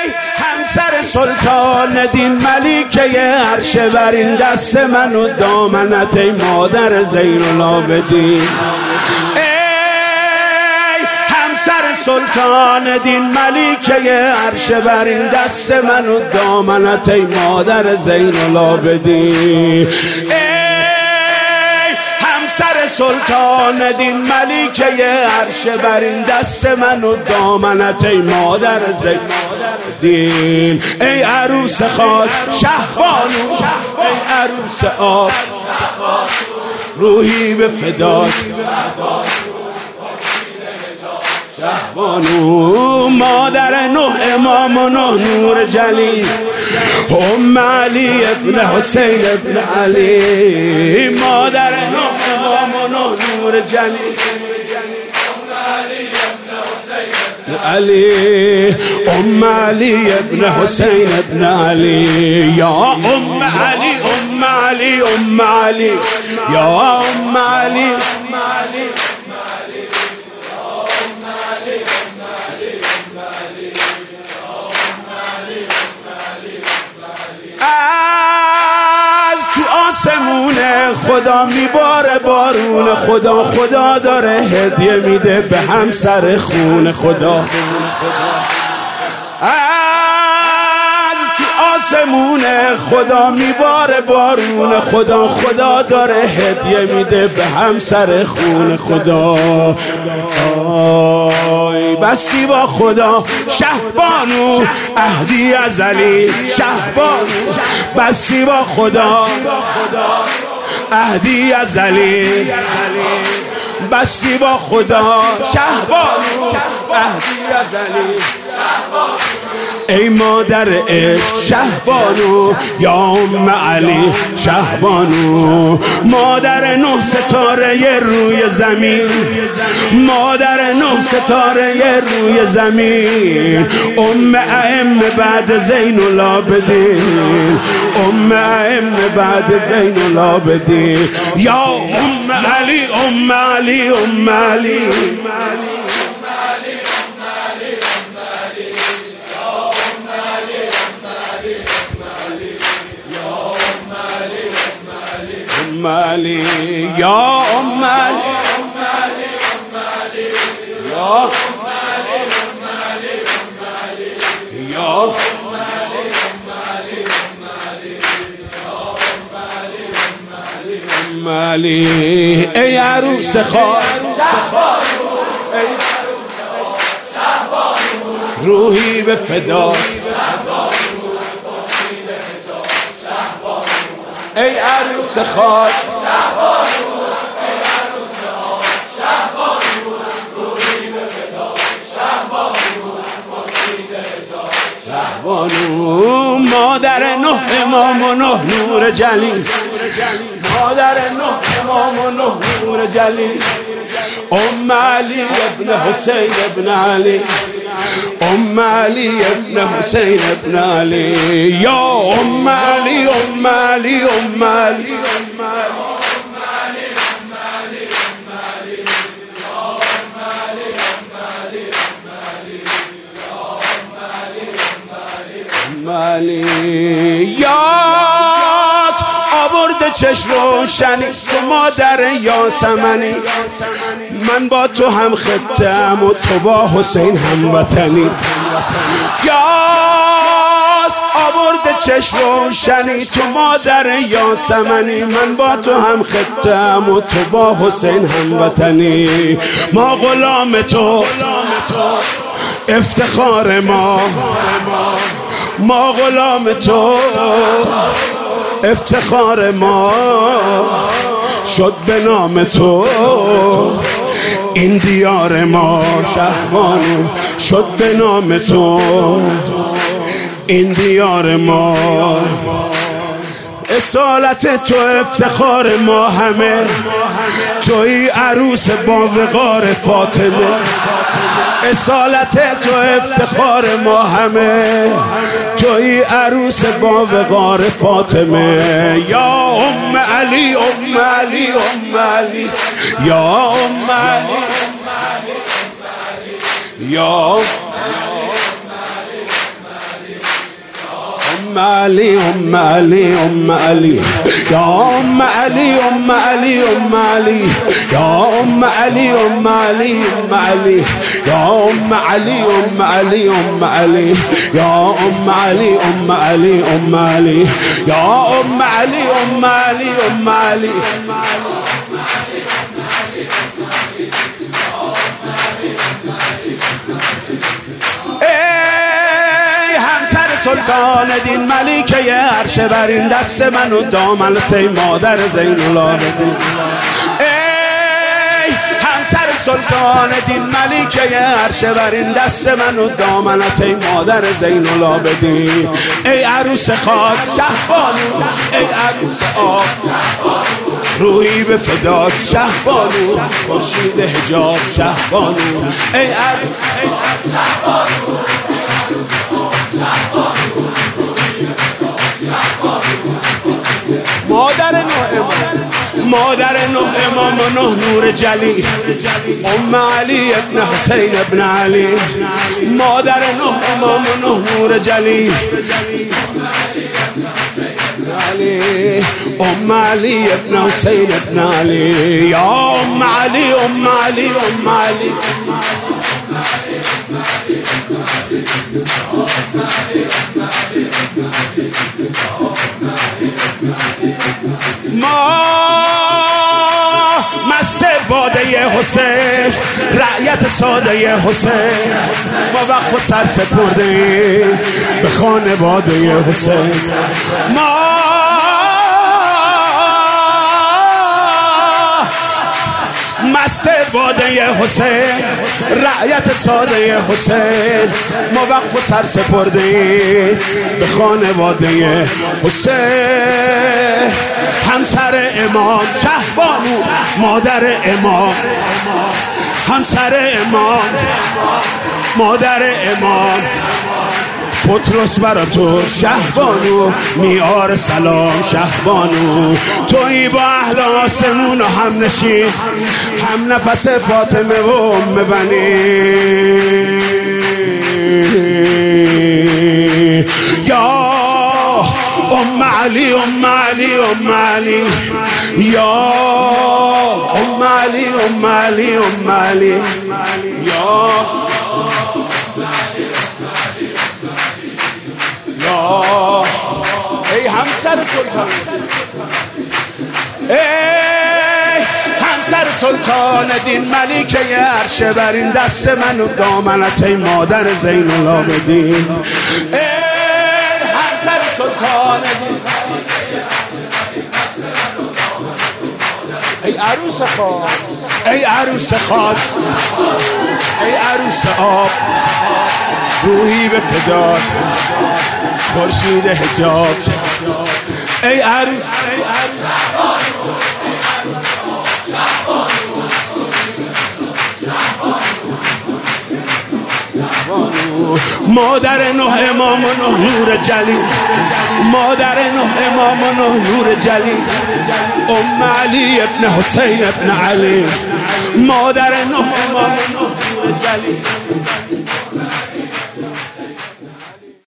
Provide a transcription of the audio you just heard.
همسر سلطان دین ملیکه عرش برین دست من و دامنت ای مادر زین العابدین. سلطان دین ملیکه عرش برین دست من و دامنت ای مادر زین العابدین. ای همسر سلطان دین ملیکه عرش برین دست من و دامنت ای مادر زین العابدین. ای عروس خاک شهبانو، ای عروس آب روحی به فدات شهبانو. مادر نه امام و نه نور جلی، ام علی ابن حسین ابن علی. مادر نه امام و نه نور جلی، علی ام علی ابن حسین ابن علی. یا ام علی ام علی ام علی، یا ام علی آسمون خدا میباره بارون، خدا داره هدیه میده به همسر خون خدا. از تو آسمون خدا میباره بارون، خدا داره هدیه میده به همسر خون خدا. بستی با خدا شهبانو، عهدی ازلی شهبانو. بستی با خدا عهدی ازلی، بستی با خدا شهبانو، عهدی ازلی. ای مادر عشق شهبانو، یا ام علی شهبانو. مادر نه ستاره روی زمین، مادر نه ستاره روی زمین. ام ائمه بعد زین العابدین، ام ائمه بعد زین العابدین. یا ام علی ام علی ام علی. علی یا ام علی یا یا ام علی. ای عروس خاک روحی به فدا، ای عروس خاک شهبانو. مادر نه امام و نه نور جلی، مادر نه امام و نه نور جلی. ام علی ابن حسین ابن علی، ام علی ابن حسین ابن علی. یا ام علی ام علی ام علی. یاس آورده چشم روشنی تو مادر یاسمنی. من با تو هم خطه‌ام و تو با حسین هم وطنی. یاس آورده چشم روشنی تو مادر یاسمنی. من با تو هم خطه‌ام و تو با حسین هم وطنی. ما غلام تو افتخار ما غلام تو افتخار ما. شد به نام تو این دیار ما شهبانو. شد به نام تو این دیار ما. اصالت تو افتخار ما همه. توی عروس با وقار فاطمه. اصالت تو افتخار ما همه. توی عروس با وقار فاطمه. یا ام علی ام علی ام علی. یا ام علی یا ام علی ام علی ام علی یا ام علی ام علی ام علی یا ام علی ام علی ام علی یا ام علی ام علی ام علی یا ام علی ام علی ام علی یا ام علی ام علی ام علی سلطان دین ملیکه عرش برین دست منو دامنت ای مادر زین العابدین ای همسر سلطان دین ملیکه عرش برین دست منو دامنت ای مادر زین العابدین ای عروس خاک شهبانو ای عروس آب روحی به فداک شهبانو خورشید حجاب شهبانو ای عروس شهبانو مادر نه امام و نه نور جلی ام علی ابن حسین ابن علی مادر نه امام و نه نور جلی ام علی ابن حسین ابن علی یا ام علی ام علی ام علی ما مست باده حسین رعیت ساده حسین ما وقف و سر سپردیم به خانواده حسین ما مست باده حسین رعیت ساده حسین ما وقف و سر سپردیم به خانواده حسین همسر امام شهبانو مادر امام همسر امام مادر امام پتروس برا تو شهبانو میار سلام شهبانو تویی با اهل آسمون و هم نشین هم نفس فاطمه و ام بنی یا ام علی ام علی ام علی یا ام علی ام علی ام علی یا ای همسر سلطان ای همسر سلطان دین ملیکه عرش برین دست منو دامنت ای مادر زین العابدین ای همسر سلطان دین ای عروس خاک ای عروس خاک ای عروس آب روحی به فداک خورشید حجاب ای عروس مادر نه امام و نه نور جلی مادر نه امام و نه نور جلی ام علی ابن حسین ابن علی مادر نه امام و نه نور جلی